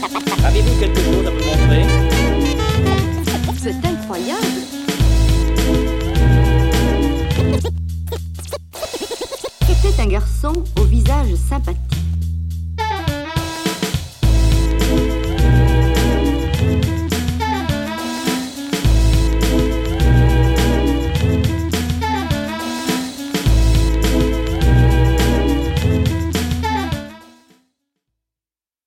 Avez-vous quelque chose à me montrer? C'est incroyable. C'était un garçon au visage sympathique.